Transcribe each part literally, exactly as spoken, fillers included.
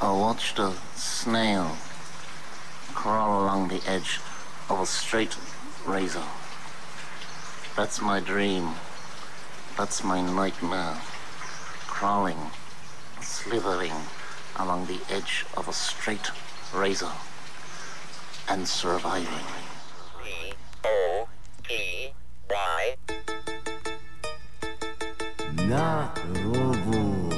I watched a snail crawl along the edge of a straight razor. That's my dream. That's my nightmare. Crawling, slithering along the edge of a straight razor and surviving. P O P Y Na robu.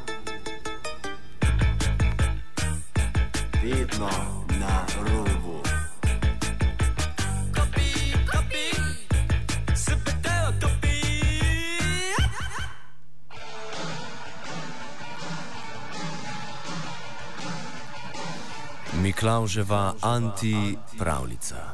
Vedno na robu. Kopi, kopi, sepeteo kopi. Miklavževa anti-pravljica.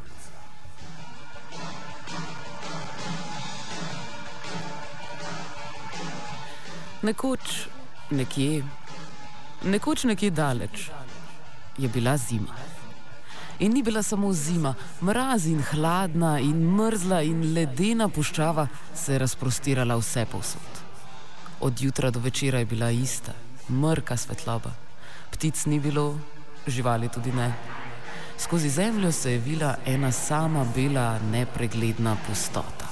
Nekoč nekje, nekoč nekje daleč, je bila zima. In ni bila samo zima, mraz in hladna in mrzla in ledena puščava se je razprostirala vse povsod. Od jutra do večera je bila ista, mrka svetloba. Ptic ni bilo, živali tudi ne. Skozi zemljo se je vila ena sama bela, nepregledna pustota.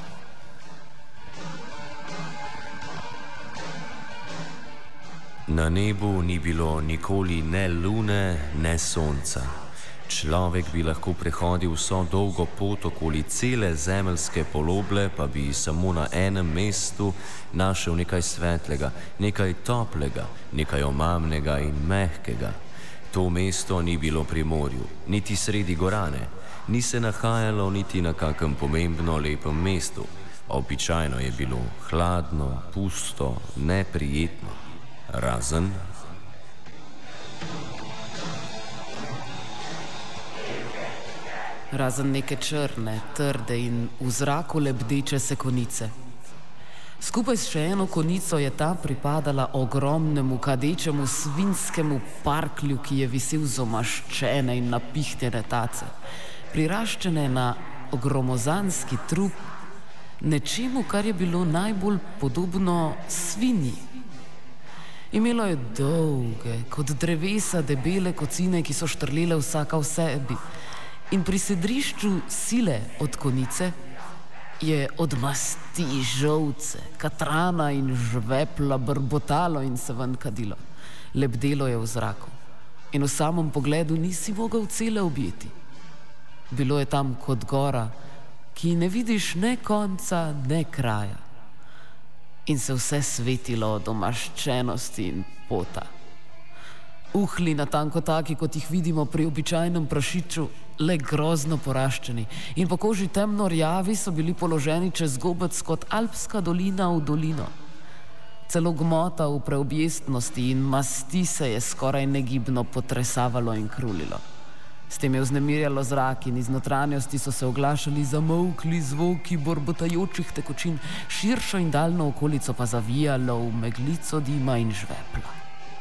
Na nebu ni bilo nikoli ne lune, ne sonca. Človek bi lahko prehodil vso dolgo pot okoli cele zemeljske poloble, pa bi samo na enem mestu našel nekaj svetlega, nekaj toplega, nekaj omamnega in mehkega. To mesto ni bilo pri morju, niti sredi gorane, ni se nahajalo niti na kakem pomembno lepem mestu. Običajno je bilo hladno, pusto, neprijetno. Razen Razen neke črne, trde in v zraku lebdeče se konice. Skupaj s še eno konico je ta pripadala ogromnemu, kadečemu, svinjskemu parklju, ki je visel z omaščene in napihnjene tace, priraščene na gromozanski trup, nečemu, kar je bilo najbolj podobno svinji. Imelo je dolge, kot drevesa, debele kocine, ki so štrlele vsaka v sebi. In pri sedrišču sile od konice je od masti žolce, katrana in žvepla brbotalo in se ven kadilo. Lebdelo je v zraku. In v samem pogledu nisi mogel cele objeti. Bilo je tam kot gora, ki ne vidiš ne konca, ne kraja. In se vse svetilo od omaščenosti in pota. Uhli natanko taki, kot jih vidimo pri običajnem prašiču, le grozno poraščeni, in po koži temno rjavi so bili položeni čez gobec kot alpska dolina v dolino. Celo gmota v preobjestnosti in masti se je skoraj negibno potresavalo in krulilo. S tem je vznemirjalo zrak in iz notranjosti so se oglašali zamolkli zvoki borbotajočih tekočin, širšo in daljno okolico pa zavijalo v meglico dima in žvepla.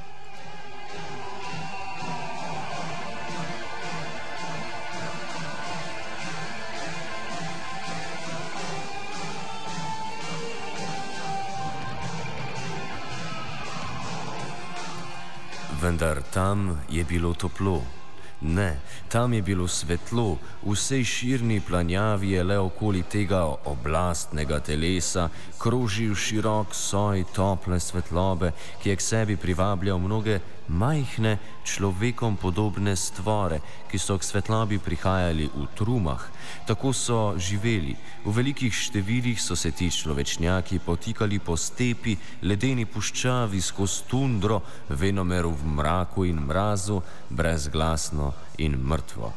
Vendar tam je bilo toplo. Ne, tam je bilo svetlo, v vsej širni planjavi je le okoli tega oblastnega telesa krožil širok soj tople svetlobe, ki je k sebi privabljal mnoge majhne, človekom podobne stvore, ki so k svetlobi prihajali v trumah. Tako so živeli. V velikih številih so se ti človečnjaki potikali po stepi, ledeni puščavi skozi tundro, venomer v mraku in mrazu, brezglasno in mrtvo.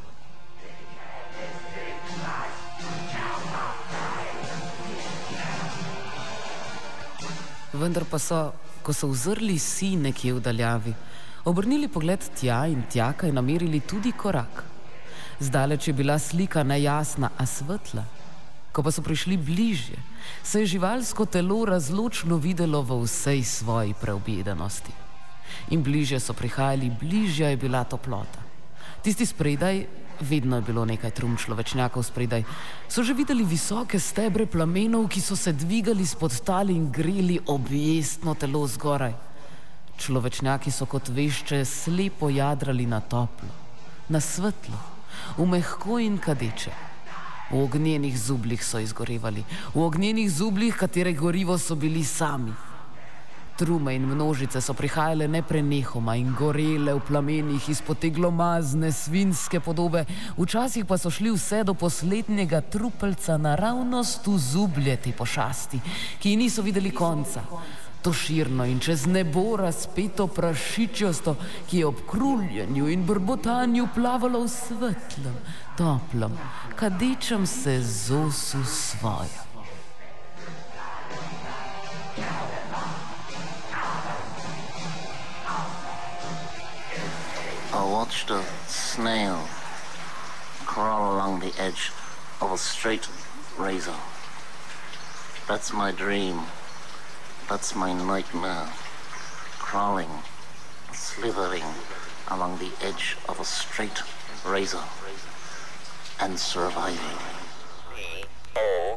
Vendar pa so, ko so uzrli si nekje v daljavi, obrnili pogled tja in tjaka in namerili tudi korak. Zdaleč je bila slika nejasna, a svetla. Ko pa so prišli bližje, se je živalsko telo razločno videlo v vsej svoji preobjedenosti. In bližje so prihajali, bližja je bila toplota. Tisti spredaj, vedno je bilo nekaj trum človečnjakov spredaj, so že videli visoke stebre plamenov, ki so se dvigali spod tal in greli objestno telo zgoraj. Človečnjaki so kot vešče slepo jadrali na toplo, na svetlo, v mehko in kadeče. V ognjenih zubljih so izgorevali, v ognjenih zubljih, katere gorivo so bili sami. Trume in množice so prihajale neprenehoma in gorele v plamenih izpod te glomazne svinjske podobe, včasih pa so šli vse do poslednjega trupelca naravnost v zublje te pošasti, ki ji niso videli konca. To širno in čez nebo razpeto prašičjosto, ki je ob kruljenju in brbotanju plavalo v svetlem, toplem, kadečem se zosu svojo. I watched a snail crawl along the edge of a straight razor. That's my dream. That's my nightmare. Crawling, slithering along the edge of a straight razor and surviving. O